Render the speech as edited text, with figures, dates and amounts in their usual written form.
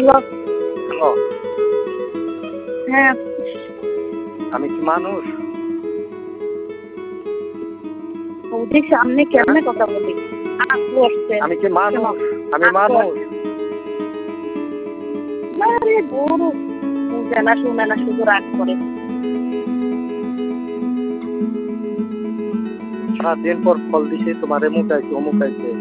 Hello, হ্যাঁ, আমি কি মানুষ? বৌদির সামনে কেমনে কথা বলি? আপু আসছে। আমি কি মানুষ? আমি আপু মানুষ। আসছে। আরে গরু বুঝে না শুনে না শুধু রাগ করে। সারাদিন পর ফল দিছে, তোমারে মুখাইছে, অমুকাইছে।